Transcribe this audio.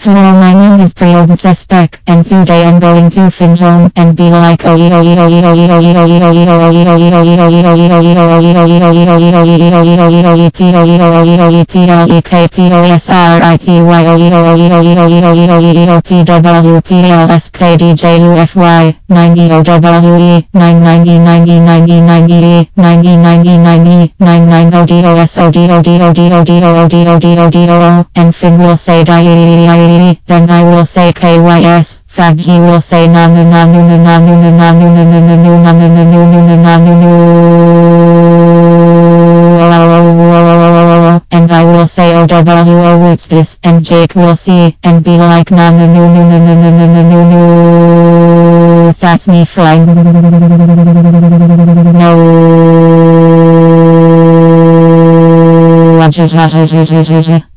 Hello, my name is Priyan Suspect, and today I'm going to Finch home and be like oi oi oi oi oi oi oi oi oi oi oi oi oi oi oi oi 90 OWE 990 and Finn will say die, then I will say KYS. Fag he will say namu namu namu namu namu namu namu namu namu, and I will say oh what's this, and Jake will see and be like namu namu namu namu namu. That's me friend. No.